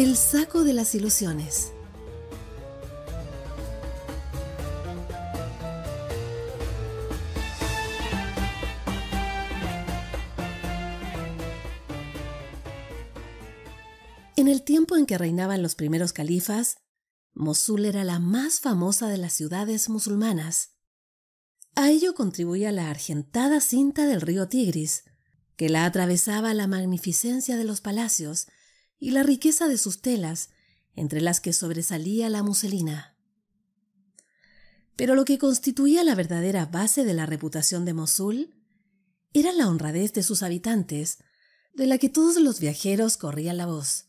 El saco de las ilusiones. En el tiempo en que reinaban los primeros califas, Mosul era la más famosa de las ciudades musulmanas. A ello contribuía la argentada cinta del río Tigris, que la atravesaba la magnificencia de los palacios y la riqueza de sus telas, entre las que sobresalía la muselina. Pero lo que constituía la verdadera base de la reputación de Mosul era la honradez de sus habitantes, de la que todos los viajeros corrían la voz.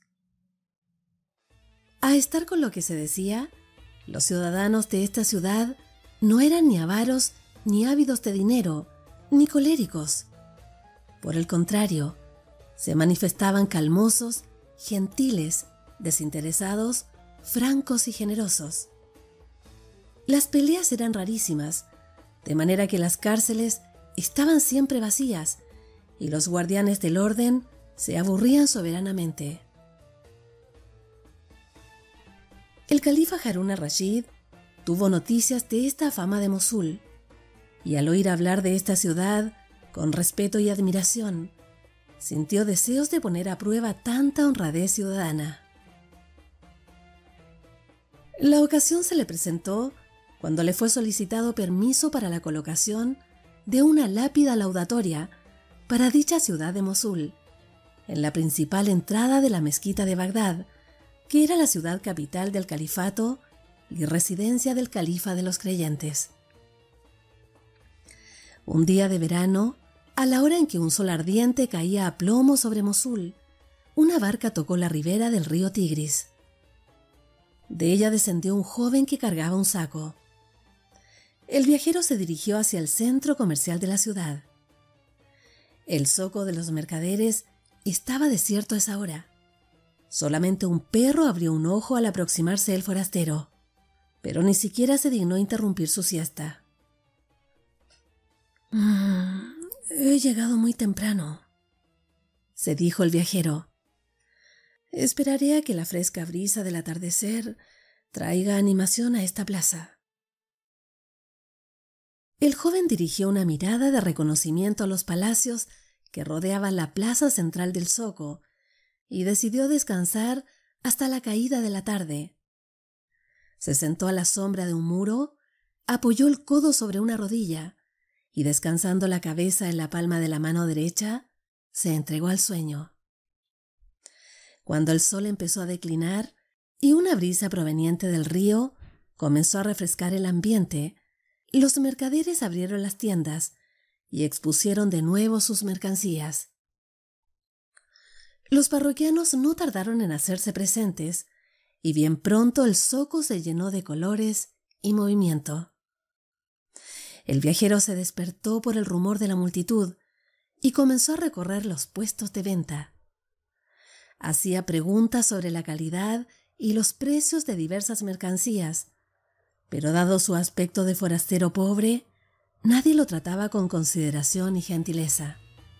A estar con lo que se decía, los ciudadanos de esta ciudad no eran ni avaros, ni ávidos de dinero, ni coléricos. Por el contrario, se manifestaban calmosos, gentiles, desinteresados, francos y generosos. Las peleas eran rarísimas, de manera que las cárceles estaban siempre vacías y los guardianes del orden se aburrían soberanamente. El califa Harún al-Rashid tuvo noticias de esta fama de Mosul, y al oír hablar de esta ciudad con respeto y admiración, sintió deseos de poner a prueba tanta honradez ciudadana. La ocasión se le presentó cuando le fue solicitado permiso para la colocación de una lápida laudatoria para dicha ciudad de Mosul, en la principal entrada de la mezquita de Bagdad, que era la ciudad capital del califato y residencia del califa de los creyentes. Un día de verano, a la hora en que un sol ardiente caía a plomo sobre Mosul, una barca tocó la ribera del río Tigris. De ella descendió un joven que cargaba un saco. El viajero se dirigió hacia el centro comercial de la ciudad. El zoco de los mercaderes estaba desierto a esa hora. Solamente un perro abrió un ojo al aproximarse el forastero, pero ni siquiera se dignó interrumpir su siesta. He llegado muy temprano, se dijo el viajero. Esperaré a que la fresca brisa del atardecer traiga animación a esta plaza. El joven dirigió una mirada de reconocimiento a los palacios que rodeaban la plaza central del zoco y decidió descansar hasta la caída de la tarde. Se sentó a la sombra de un muro, apoyó el codo sobre una rodilla y, descansando la cabeza en la palma de la mano derecha, se entregó al sueño. Cuando el sol empezó a declinar y una brisa proveniente del río comenzó a refrescar el ambiente, los mercaderes abrieron las tiendas y expusieron de nuevo sus mercancías. Los parroquianos no tardaron en hacerse presentes y bien pronto el zoco se llenó de colores y movimiento. El viajero se despertó por el rumor de la multitud y comenzó a recorrer los puestos de venta. Hacía preguntas sobre la calidad y los precios de diversas mercancías, pero dado su aspecto de forastero pobre, nadie lo trataba con consideración y gentileza.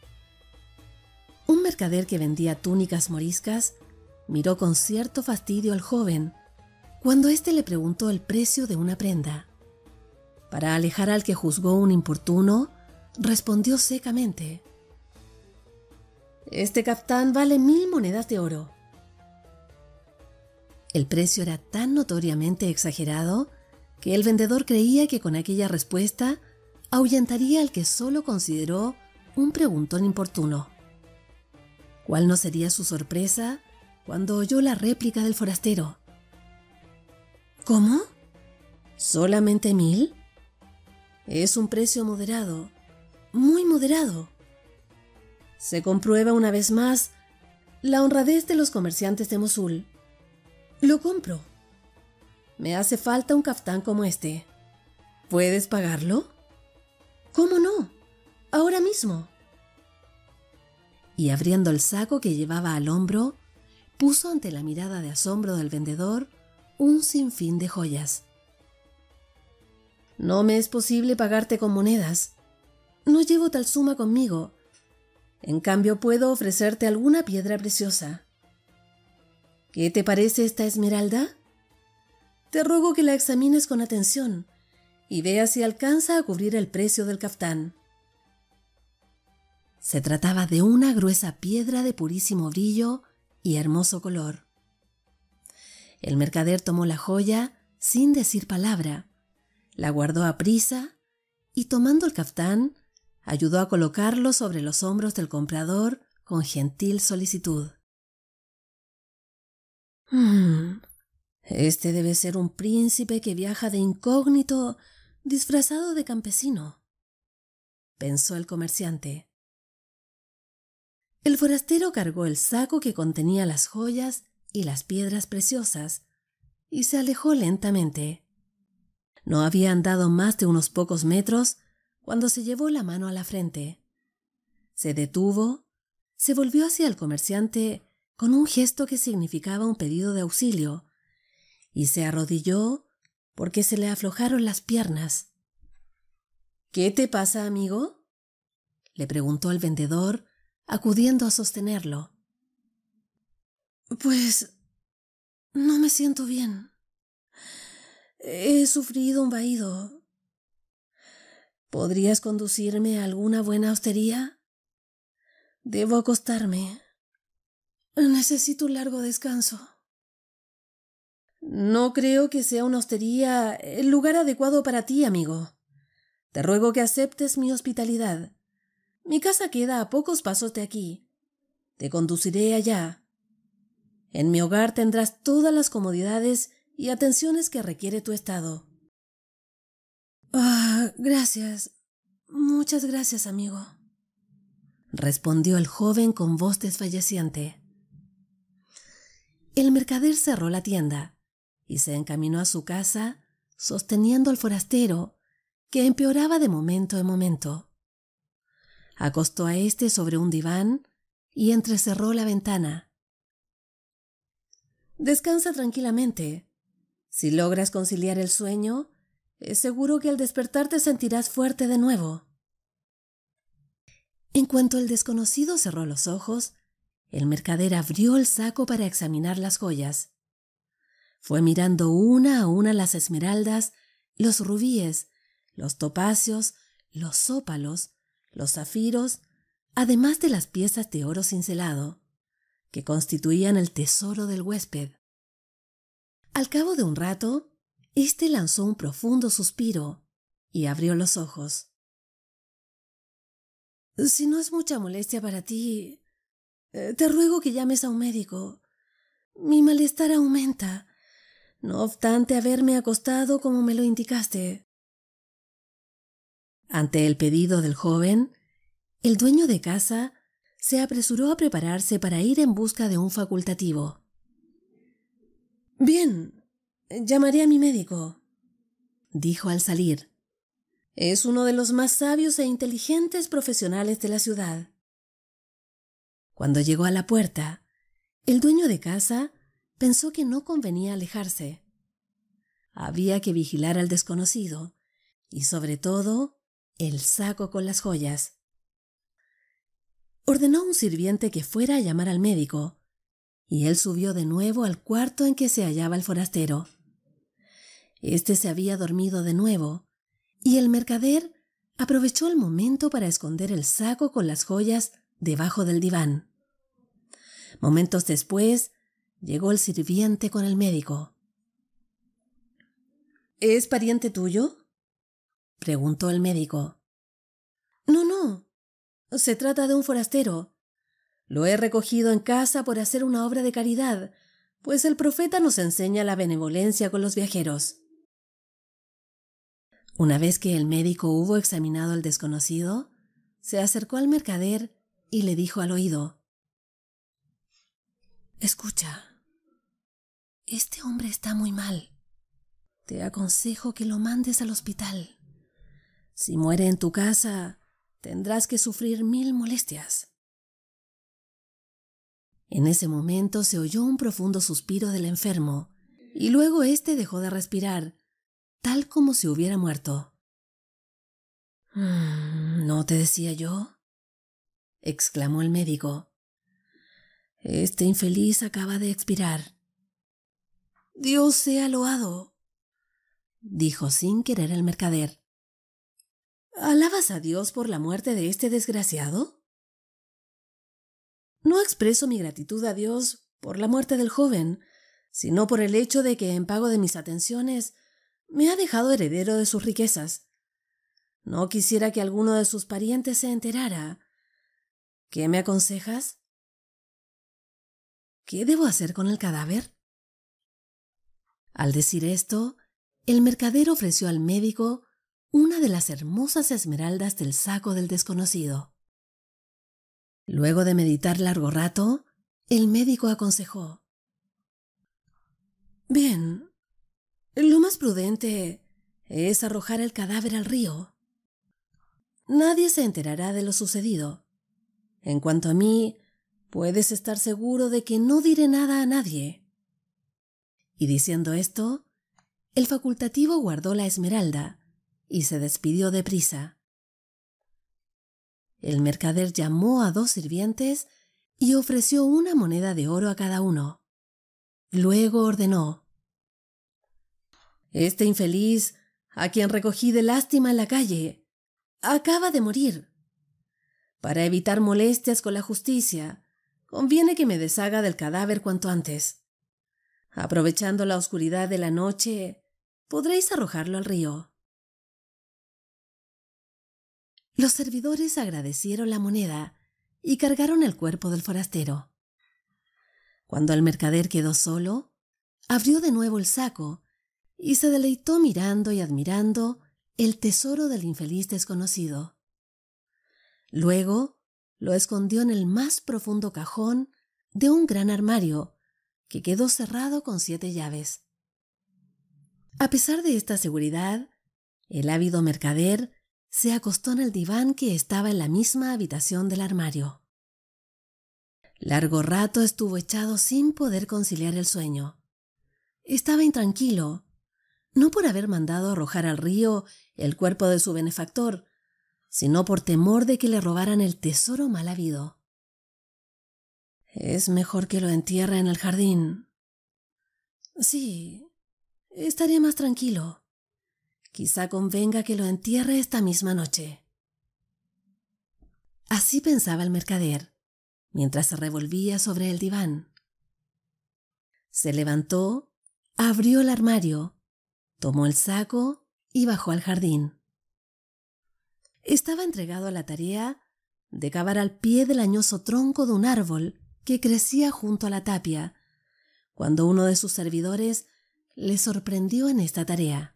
Un mercader que vendía túnicas moriscas miró con cierto fastidio al joven cuando éste le preguntó el precio de una prenda. Para alejar al que juzgó un importuno, respondió secamente: «Este caftán vale 1000 monedas de oro». El precio era tan notoriamente exagerado que el vendedor creía que con aquella respuesta ahuyentaría al que solo consideró un preguntón importuno. ¿Cuál no sería su sorpresa cuando oyó la réplica del forastero? ¿Cómo? ¿Solamente 1000? Es un precio moderado, muy moderado. Se comprueba una vez más la honradez de los comerciantes de Mosul. Lo compro. Me hace falta un caftán como este. ¿Puedes pagarlo? ¿Cómo no? Ahora mismo. Y abriendo el saco que llevaba al hombro, puso ante la mirada de asombro del vendedor un sinfín de joyas. No me es posible pagarte con monedas. No llevo tal suma conmigo. En cambio, puedo ofrecerte alguna piedra preciosa. ¿Qué te parece esta esmeralda? Te ruego que la examines con atención y veas si alcanza a cubrir el precio del caftán. Se trataba de una gruesa piedra de purísimo brillo y hermoso color. El mercader tomó la joya sin decir palabra, la guardó a prisa y, tomando el caftán, ayudó a colocarlo sobre los hombros del comprador con gentil solicitud. Este debe ser un príncipe que viaja de incógnito, disfrazado de campesino, pensó el comerciante. El forastero cargó el saco que contenía las joyas y las piedras preciosas y se alejó lentamente. No había andado más de unos pocos metros cuando se llevó la mano a la frente. Se detuvo, se volvió hacia el comerciante con un gesto que significaba un pedido de auxilio y se arrodilló porque se le aflojaron las piernas. ¿Qué te pasa, amigo?, le preguntó el vendedor, acudiendo a sostenerlo. Pues no me siento bien. He sufrido un vaído. ¿Podrías conducirme a alguna buena hostería? Debo acostarme. Necesito un largo descanso. No creo que sea una hostería el lugar adecuado para ti, amigo. Te ruego que aceptes mi hospitalidad. Mi casa queda a pocos pasos de aquí. Te conduciré allá. En mi hogar tendrás todas las comodidades y atenciones que requiere tu estado. Gracias. Muchas gracias, amigo, respondió el joven con voz desfalleciente. El mercader cerró la tienda y se encaminó a su casa, sosteniendo al forastero, que empeoraba de momento en momento. Acostó a éste sobre un diván y entrecerró la ventana. Descansa tranquilamente. Si logras conciliar el sueño, es seguro que al despertar te sentirás fuerte de nuevo. En cuanto el desconocido cerró los ojos, el mercader abrió el saco para examinar las joyas. Fue mirando una a una las esmeraldas, los rubíes, los topacios, los ópalos, los zafiros, además de las piezas de oro cincelado, que constituían el tesoro del huésped. Al cabo de un rato, éste lanzó un profundo suspiro y abrió los ojos. Si no es mucha molestia para ti, te ruego que llames a un médico. Mi malestar aumenta, no obstante haberme acostado como me lo indicaste. Ante el pedido del joven, el dueño de casa se apresuró a prepararse para ir en busca de un facultativo. Bien, llamaré a mi médico, dijo al salir. Es uno de los más sabios e inteligentes profesionales de la ciudad. Cuando llegó a la puerta, el dueño de casa pensó que no convenía alejarse. Había que vigilar al desconocido y, sobre todo, el saco con las joyas. Ordenó a un sirviente que fuera a llamar al médico, y él subió de nuevo al cuarto en que se hallaba el forastero. Este se había dormido de nuevo, y el mercader aprovechó el momento para esconder el saco con las joyas debajo del diván. Momentos después, llegó el sirviente con el médico. ¿Es pariente tuyo?, preguntó el médico. No. Se trata de un forastero. Lo he recogido en casa por hacer una obra de caridad, pues el profeta nos enseña la benevolencia con los viajeros. Una vez que el médico hubo examinado al desconocido, se acercó al mercader y le dijo al oído: Escucha, este hombre está muy mal. Te aconsejo que lo mandes al hospital. Si muere en tu casa, tendrás que sufrir 1000 molestias. En ese momento se oyó un profundo suspiro del enfermo, y luego éste dejó de respirar, tal como si hubiera muerto. ¿No te decía yo?, exclamó el médico. Este infeliz acaba de expirar. Dios sea loado, dijo sin querer el mercader. ¿Alabas a Dios por la muerte de este desgraciado? No expreso mi gratitud a Dios por la muerte del joven, sino por el hecho de que en pago de mis atenciones me ha dejado heredero de sus riquezas. No quisiera que alguno de sus parientes se enterara. ¿Qué me aconsejas? ¿Qué debo hacer con el cadáver? Al decir esto, el mercader ofreció al médico una de las hermosas esmeraldas del saco del desconocido. Luego de meditar largo rato, el médico aconsejó: Bien, lo más prudente es arrojar el cadáver al río. Nadie se enterará de lo sucedido. En cuanto a mí, puedes estar seguro de que no diré nada a nadie. Y diciendo esto, el facultativo guardó la esmeralda y se despidió deprisa. El mercader llamó a 2 sirvientes y ofreció una moneda de oro a cada uno. Luego ordenó: Este infeliz, a quien recogí de lástima en la calle, acaba de morir. Para evitar molestias con la justicia, conviene que me deshaga del cadáver cuanto antes. Aprovechando la oscuridad de la noche, podréis arrojarlo al río. Los servidores agradecieron la moneda y cargaron el cuerpo del forastero. Cuando el mercader quedó solo, abrió de nuevo el saco y se deleitó mirando y admirando el tesoro del infeliz desconocido. Luego lo escondió en el más profundo cajón de un gran armario que quedó cerrado con 7 llaves. A pesar de esta seguridad, el ávido mercader se acostó en el diván que estaba en la misma habitación del armario. Largo rato estuvo echado sin poder conciliar el sueño. Estaba intranquilo, no por haber mandado arrojar al río el cuerpo de su benefactor, sino por temor de que le robaran el tesoro mal habido. Es mejor que lo entierre en el jardín. Sí, estaré más tranquilo. Quizá convenga que lo entierre esta misma noche. Así pensaba el mercader, mientras se revolvía sobre el diván. Se levantó, abrió el armario, tomó el saco y bajó al jardín. Estaba entregado a la tarea de cavar al pie del añoso tronco de un árbol que crecía junto a la tapia, cuando uno de sus servidores le sorprendió en esta tarea.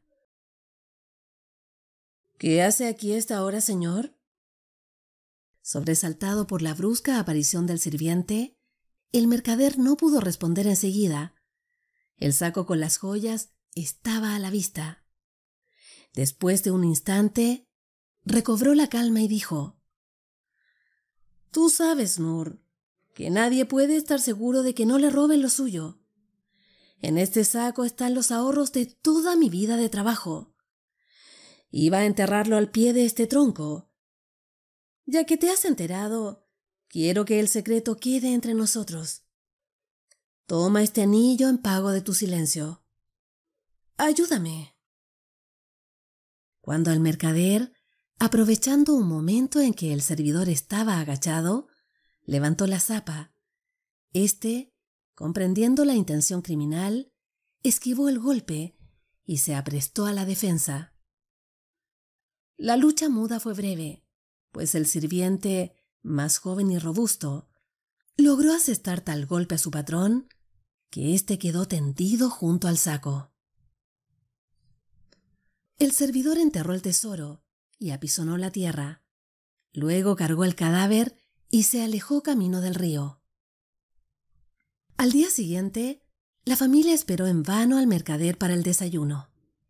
¿Qué hace aquí a esta hora, señor? Sobresaltado por la brusca aparición del sirviente, el mercader no pudo responder enseguida. El saco con las joyas estaba a la vista. Después de un instante, recobró la calma y dijo: Tú sabes, Nur, que nadie puede estar seguro de que no le roben lo suyo. En este saco están los ahorros de toda mi vida de trabajo. Iba a enterrarlo al pie de este tronco. Ya que te has enterado, quiero que el secreto quede entre nosotros. Toma este anillo en pago de tu silencio. Ayúdame. Cuando el mercader, aprovechando un momento en que el servidor estaba agachado, levantó la zapa, comprendiendo la intención criminal, esquivó el golpe y se aprestó a la defensa. La lucha muda fue breve, pues el sirviente, más joven y robusto, logró asestar tal golpe a su patrón que éste quedó tendido junto al saco. El servidor enterró el tesoro y apisonó la tierra. Luego cargó el cadáver y se alejó camino del río. Al día siguiente, la familia esperó en vano al mercader para el desayuno.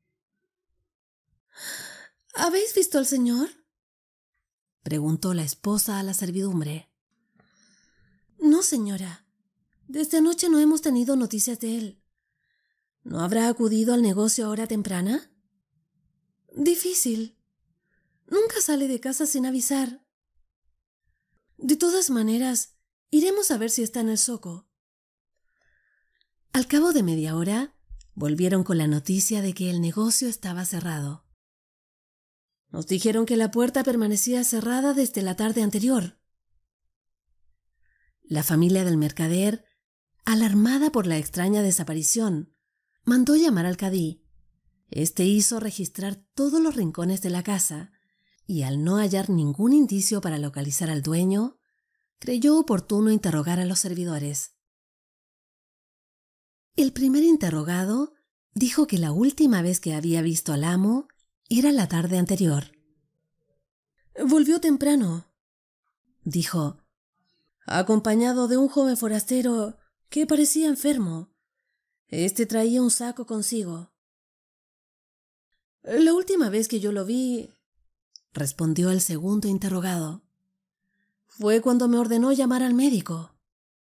¿Habéis visto al señor?, preguntó la esposa a la servidumbre. No, señora. Desde anoche no hemos tenido noticias de él. ¿No habrá acudido al negocio a hora temprana? Difícil. Nunca sale de casa sin avisar. De todas maneras, iremos a ver si está en el zoco. Al cabo de media hora, volvieron con la noticia de que el negocio estaba cerrado. Nos dijeron que la puerta permanecía cerrada desde la tarde anterior. La familia del mercader, alarmada por la extraña desaparición, mandó llamar al cadí. Este hizo registrar todos los rincones de la casa y, al no hallar ningún indicio para localizar al dueño, creyó oportuno interrogar a los servidores. El primer interrogado dijo que la última vez que había visto al amo era la tarde anterior. «Volvió temprano», dijo, «acompañado de un joven forastero que parecía enfermo. Este traía un saco consigo». «La última vez que yo lo vi», respondió el segundo interrogado, «fue cuando me ordenó llamar al médico».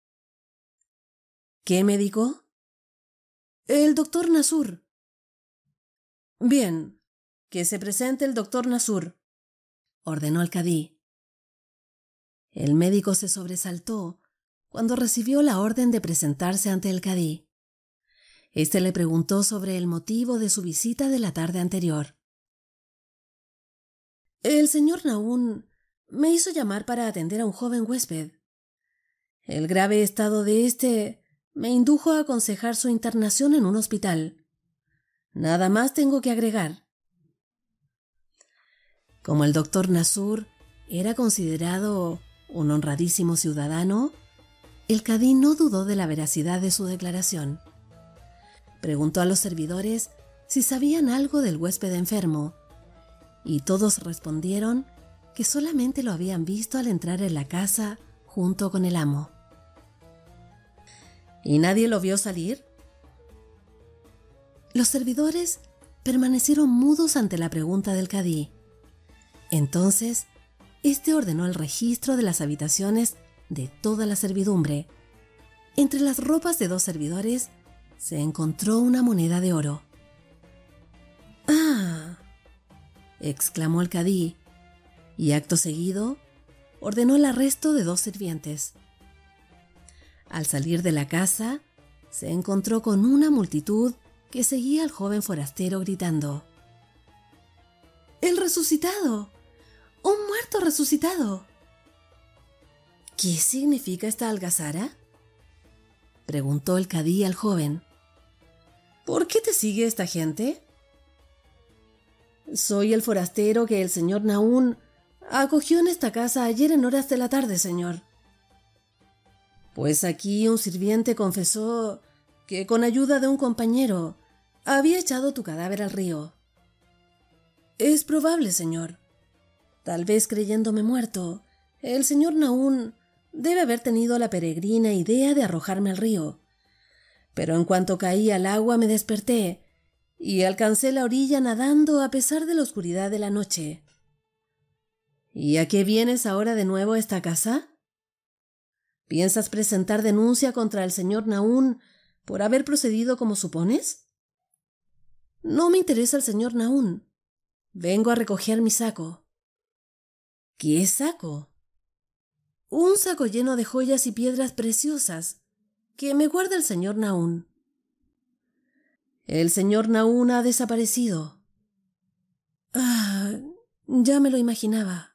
«¿Qué médico?» «El doctor Nasur». «Bien, que se presente el doctor Nasur», ordenó el cadí. El médico se sobresaltó cuando recibió la orden de presentarse ante el cadí. Este le preguntó sobre el motivo de su visita de la tarde anterior. «El señor Naún me hizo llamar para atender a un joven huésped. El grave estado de éste me indujo a aconsejar su internación en un hospital. Nada más tengo que agregar». Como el doctor Nasur era considerado un honradísimo ciudadano, el cadí no dudó de la veracidad de su declaración. Preguntó a los servidores si sabían algo del huésped enfermo, y todos respondieron que solamente lo habían visto al entrar en la casa junto con el amo. ¿Y nadie lo vio salir? Los servidores permanecieron mudos ante la pregunta del cadí. Entonces, este ordenó el registro de las habitaciones de toda la servidumbre. Entre las ropas de 2 servidores se encontró una moneda de oro. «¡Ah!», exclamó el cadí, y acto seguido ordenó el arresto de 2 sirvientes. Al salir de la casa, se encontró con una multitud que seguía al joven forastero gritando: «¡El resucitado! ¡Un muerto resucitado!». «¿Qué significa esta algazara?», preguntó el cadí al joven. «¿Por qué te sigue esta gente?». «Soy el forastero que el señor Naún acogió en esta casa ayer en horas de la tarde, señor». «Pues aquí un sirviente confesó que con ayuda de un compañero había echado tu cadáver al río». «Es probable, señor. Tal vez creyéndome muerto, el señor Naún debe haber tenido la peregrina idea de arrojarme al río. Pero en cuanto caí al agua me desperté y alcancé la orilla nadando a pesar de la oscuridad de la noche». «¿Y a qué vienes ahora de nuevo a esta casa? ¿Piensas presentar denuncia contra el señor Naún por haber procedido como supones?». «No me interesa el señor Naún. Vengo a recoger mi saco». «¿Qué saco?». «Un saco lleno de joyas y piedras preciosas que me guarda el señor Naún». «El señor Naún ha desaparecido». «Ah, ya me lo imaginaba».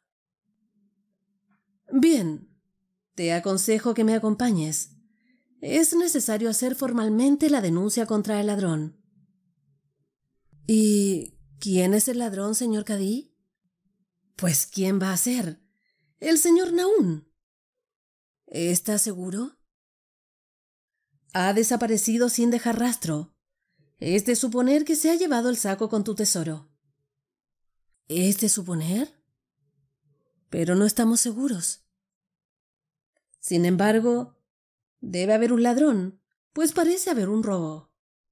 «Bien, te aconsejo que me acompañes. Es necesario hacer formalmente la denuncia contra el ladrón». «¿Y quién es el ladrón, señor cadí?». «Pues, ¿quién va a ser? El señor Naún». «¿Estás seguro?». «Ha desaparecido sin dejar rastro. Es de suponer que se ha llevado el saco con tu tesoro». «¿Es de suponer?». «Pero no estamos seguros». «Sin embargo, debe haber un ladrón, pues parece haber un robo».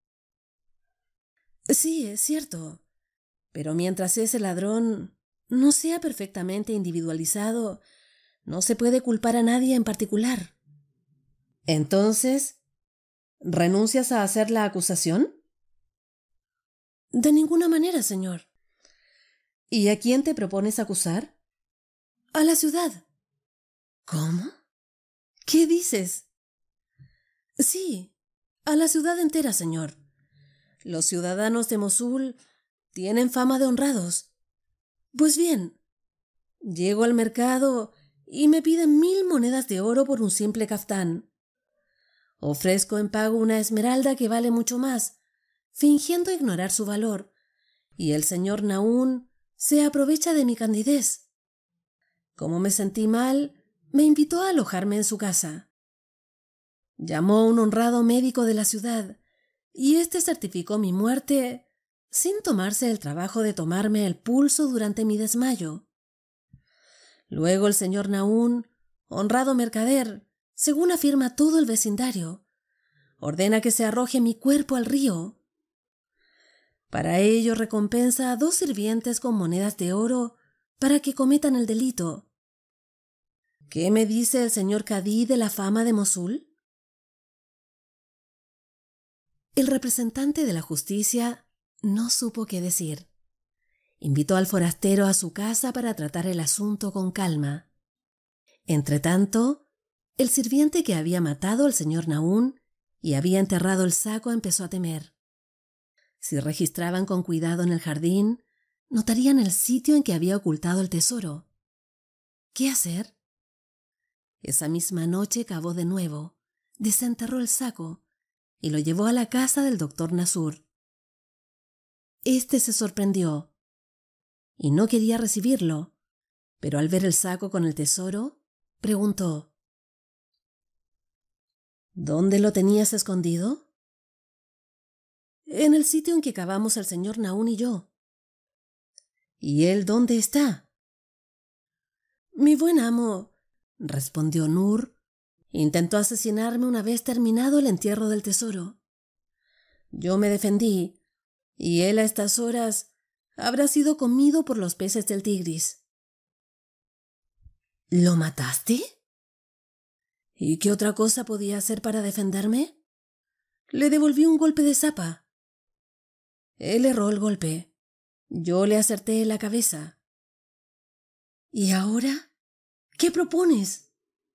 «Sí, es cierto. Pero mientras ese ladrón no sea perfectamente individualizado, no se puede culpar a nadie en particular». «Entonces, ¿renuncias a hacer la acusación?». «De ninguna manera, señor». «¿Y a quién te propones acusar?». «A la ciudad». «¿Cómo? ¿Qué dices?». «Sí, a la ciudad entera, señor. Los ciudadanos de Mosul tienen fama de honrados. Pues bien, llego al mercado y me piden 1000 monedas de oro por un simple caftán. Ofrezco en pago una esmeralda que vale mucho más, fingiendo ignorar su valor, y el señor Naún se aprovecha de mi candidez. Como me sentí mal, me invitó a alojarme en su casa. Llamó a un honrado médico de la ciudad, y éste certificó mi muerte sin tomarse el trabajo de tomarme el pulso durante mi desmayo. Luego el señor Naún, honrado mercader, según afirma todo el vecindario, ordena que se arroje mi cuerpo al río. Para ello recompensa a 2 sirvientes con monedas de oro para que cometan el delito. ¿Qué me dice el señor Cadí de la fama de Mosul? El representante de la justicia no supo qué decir. Invitó al forastero a su casa para tratar el asunto con calma. Entretanto, el sirviente que había matado al señor Naún y había enterrado el saco empezó a temer. Si registraban con cuidado en el jardín, notarían el sitio en que había ocultado el tesoro. ¿Qué hacer? Esa misma noche cavó de nuevo, desenterró el saco y lo llevó a la casa del doctor Nasur. Este se sorprendió y no quería recibirlo, pero al ver el saco con el tesoro, preguntó: ¿Dónde lo tenías escondido? En el sitio en que cavamos el señor Naún y yo. ¿Y él dónde está? Mi buen amo, respondió Nur, intentó asesinarme una vez terminado el entierro del tesoro. Yo me defendí, y él a estas horas habrá sido comido por los peces del Tigris. ¿Lo mataste? ¿Y qué otra cosa podía hacer para defenderme? Le devolví un golpe de zapa. Él erró el golpe. Yo le acerté en la cabeza. ¿Y ahora? ¿Qué propones?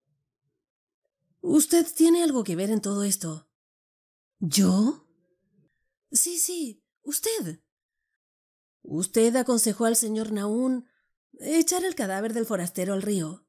Usted tiene algo que ver en todo esto. ¿Yo? Sí, usted. Usted aconsejó al señor Naún echar el cadáver del forastero al río.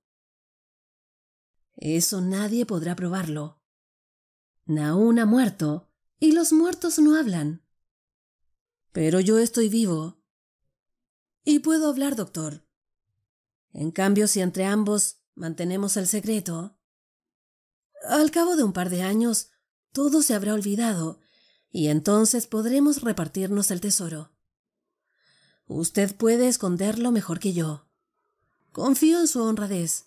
Eso nadie podrá probarlo. Naún ha muerto y los muertos no hablan. Pero yo estoy vivo. Y puedo hablar, doctor. En cambio, si entre ambos mantenemos el secreto, al cabo de un par de años todo se habrá olvidado y entonces podremos repartirnos el tesoro. Usted puede esconderlo mejor que yo. Confío en su honradez.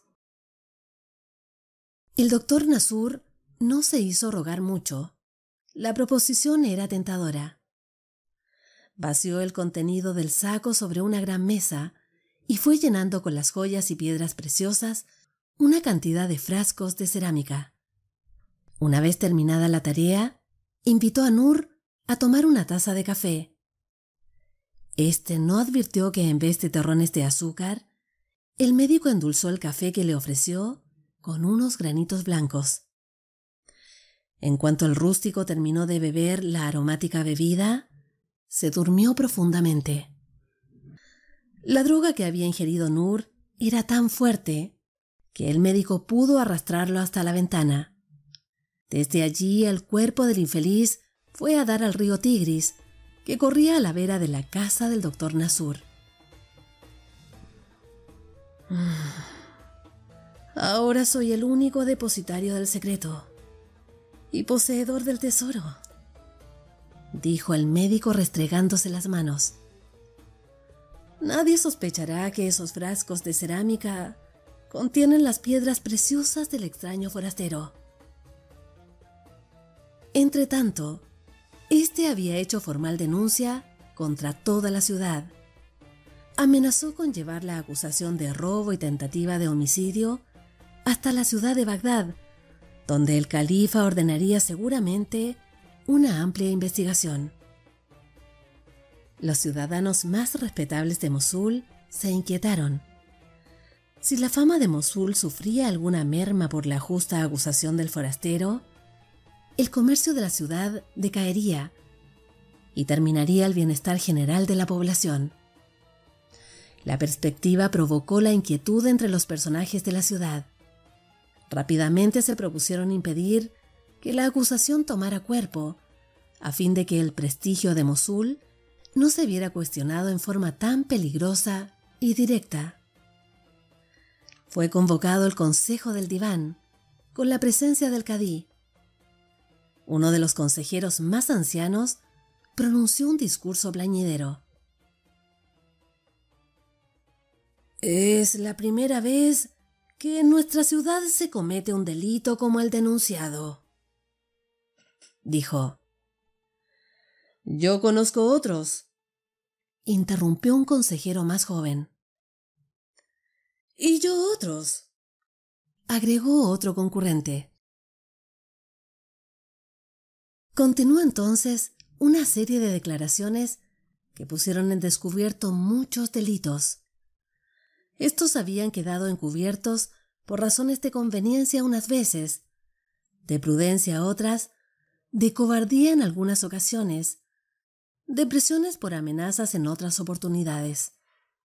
El doctor Nasur no se hizo rogar mucho. La proposición era tentadora. Vació el contenido del saco sobre una gran mesa y fue llenando con las joyas y piedras preciosas una cantidad de frascos de cerámica. Una vez terminada la tarea, invitó a Nur a tomar una taza de café. Este no advirtió que en vez de terrones de azúcar, el médico endulzó el café que le ofreció con unos granitos blancos. En cuanto el rústico terminó de beber la aromática bebida, se durmió profundamente. La droga que había ingerido Nur era tan fuerte que el médico pudo arrastrarlo hasta la ventana. Desde allí el cuerpo del infeliz fue a dar al río Tigris, que corría a la vera de la casa del doctor Nasur. Ahora soy el único depositario del secreto y poseedor del tesoro, dijo el médico restregándose las manos. Nadie sospechará que esos frascos de cerámica contienen las piedras preciosas del extraño forastero. Entretanto, este había hecho formal denuncia contra toda la ciudad. Amenazó con llevar la acusación de robo y tentativa de homicidio hasta la ciudad de Bagdad, donde el califa ordenaría seguramente una amplia investigación. Los ciudadanos más respetables de Mosul se inquietaron. Si la fama de Mosul sufría alguna merma por la justa acusación del forastero, el comercio de la ciudad decaería y terminaría el bienestar general de la población. La perspectiva provocó la inquietud entre los personajes de la ciudad. Rápidamente se propusieron impedir que la acusación tomara cuerpo, a fin de que el prestigio de Mosul no se viera cuestionado en forma tan peligrosa y directa. Fue convocado el Consejo del Diván, con la presencia del cadí. Uno de los consejeros más ancianos pronunció un discurso plañidero. «Es la primera vez que en nuestra ciudad se comete un delito como el denunciado», dijo. «Yo conozco otros», interrumpió un consejero más joven. «Y yo otros», agregó otro concurrente. Continuó entonces una serie de declaraciones que pusieron en descubierto muchos delitos. Estos habían quedado encubiertos por razones de conveniencia unas veces, de prudencia otras, de cobardía en algunas ocasiones, de presiones por amenazas en otras oportunidades.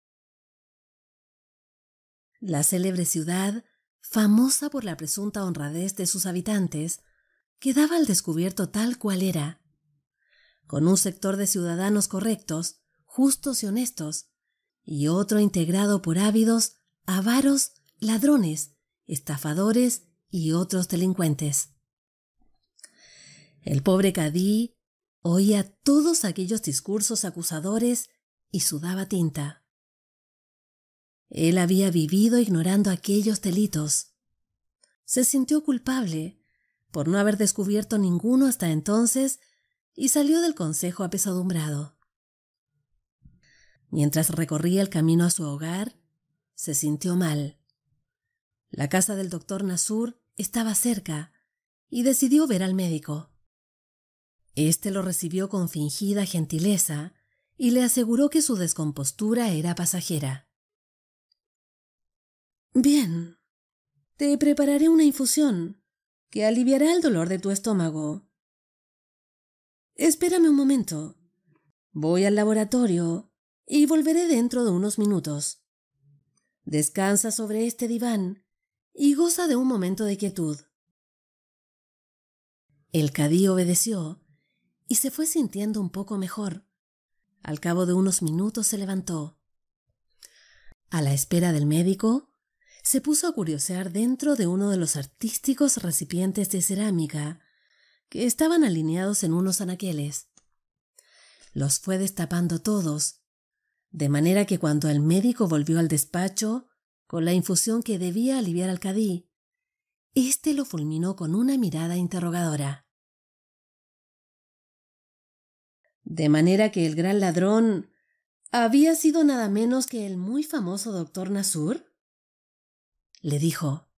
La célebre ciudad, famosa por la presunta honradez de sus habitantes, quedaba al descubierto tal cual era, con un sector de ciudadanos correctos, justos y honestos, y otro integrado por ávidos, avaros, ladrones, estafadores y otros delincuentes. El pobre cadí oía todos aquellos discursos acusadores y sudaba tinta. Él había vivido ignorando aquellos delitos. Se sintió culpable por no haber descubierto ninguno hasta entonces y salió del consejo apesadumbrado. Mientras recorría el camino a su hogar, se sintió mal. La casa del doctor Nasur estaba cerca y decidió ver al médico. Este lo recibió con fingida gentileza y le aseguró que su descompostura era pasajera. «Bien, te prepararé una infusión que aliviará el dolor de tu estómago. Espérame un momento. Voy al laboratorio y volveré dentro de unos minutos. Descansa sobre este diván y goza de un momento de quietud». El cadí obedeció y se fue sintiendo un poco mejor. Al cabo de unos minutos se levantó. A la espera del médico, se puso a curiosear dentro de uno de los artísticos recipientes de cerámica que estaban alineados en unos anaqueles. Los fue destapando todos, de manera que cuando el médico volvió al despacho con la infusión que debía aliviar al cadí, éste lo fulminó con una mirada interrogadora. «¿De manera que el gran ladrón había sido nada menos que el muy famoso doctor Nasur?», le dijo.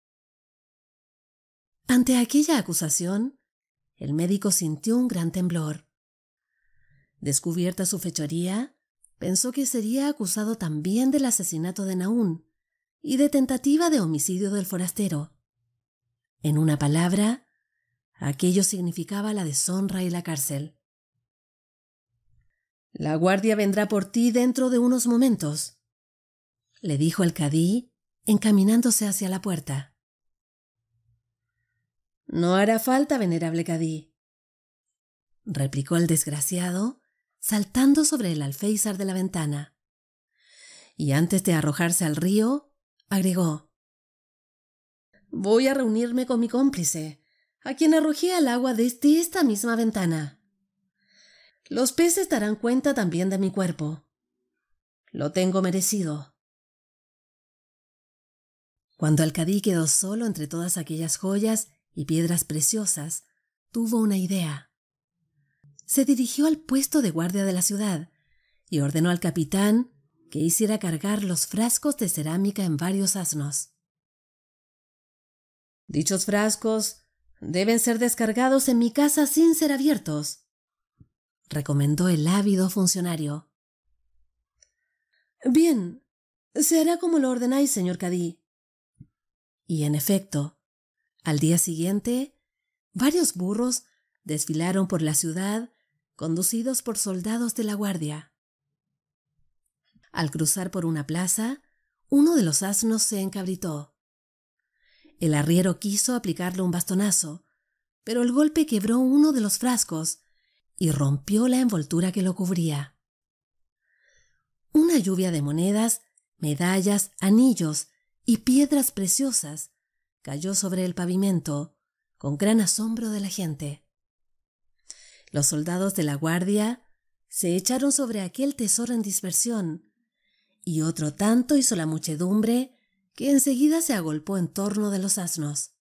Ante aquella acusación, el médico sintió un gran temblor. Descubierta su fechoría, pensó que sería acusado también del asesinato de Naún y de tentativa de homicidio del forastero. En una palabra, aquello significaba la deshonra y la cárcel. «La guardia vendrá por ti dentro de unos momentos», le dijo el cadí, encaminándose hacia la puerta. «No hará falta, venerable cadí», replicó el desgraciado, saltando sobre el alféizar de la ventana. Y antes de arrojarse al río, agregó: «Voy a reunirme con mi cómplice, a quien arrojé al agua desde esta misma ventana. Los peces darán cuenta también de mi cuerpo. Lo tengo merecido». Cuando el cadí quedó solo entre todas aquellas joyas y piedras preciosas, tuvo una idea. Se dirigió al puesto de guardia de la ciudad y ordenó al capitán que hiciera cargar los frascos de cerámica en varios asnos. «Dichos frascos deben ser descargados en mi casa sin ser abiertos», recomendó el ávido funcionario. «Bien, se hará como lo ordenáis, señor cadí». Y en efecto, al día siguiente, varios burros desfilaron por la ciudad conducidos por soldados de la guardia. Al cruzar por una plaza, uno de los asnos se encabritó. El arriero quiso aplicarle un bastonazo, pero el golpe quebró uno de los frascos y rompió la envoltura que lo cubría. Una lluvia de monedas, medallas, anillos y piedras preciosas cayó sobre el pavimento, con gran asombro de la gente. Los soldados de la guardia se echaron sobre aquel tesoro en dispersión, y otro tanto hizo la muchedumbre que enseguida se agolpó en torno de los asnos.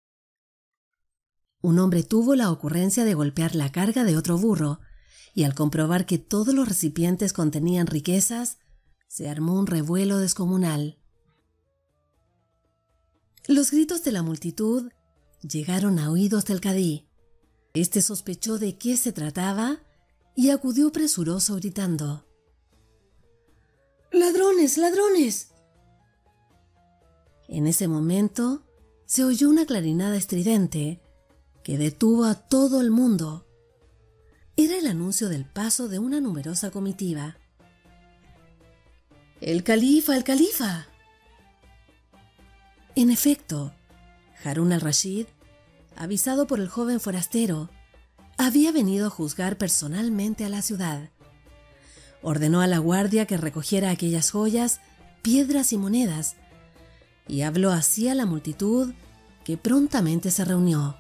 Un hombre tuvo la ocurrencia de golpear la carga de otro burro, y al comprobar que todos los recipientes contenían riquezas, se armó un revuelo descomunal. Los gritos de la multitud llegaron a oídos del cadí. Este sospechó de qué se trataba y acudió presuroso gritando: ¡Ladrones, ladrones! En ese momento se oyó una clarinada estridente que detuvo a todo el mundo. Era el anuncio del paso de una numerosa comitiva. ¡El califa, el califa! En efecto, Harún al-Rashid, avisado por el joven forastero, había venido a juzgar personalmente a la ciudad. Ordenó a la guardia que recogiera aquellas joyas, piedras y monedas, y habló así a la multitud, que prontamente se reunió.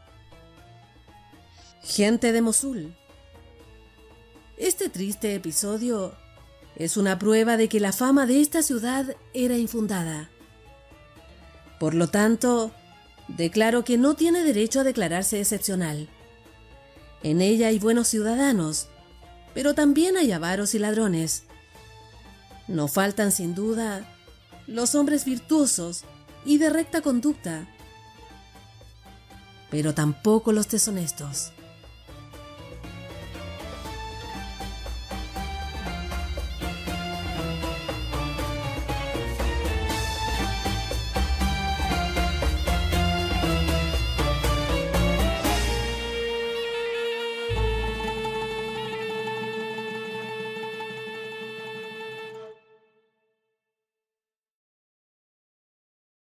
Gente de Mosul, este triste episodio es una prueba de que la fama de esta ciudad era infundada. Por lo tanto, declaro que no tiene derecho a declararse excepcional. En ella hay buenos ciudadanos, pero también hay avaros y ladrones. No faltan, sin duda, los hombres virtuosos y de recta conducta, pero tampoco los deshonestos.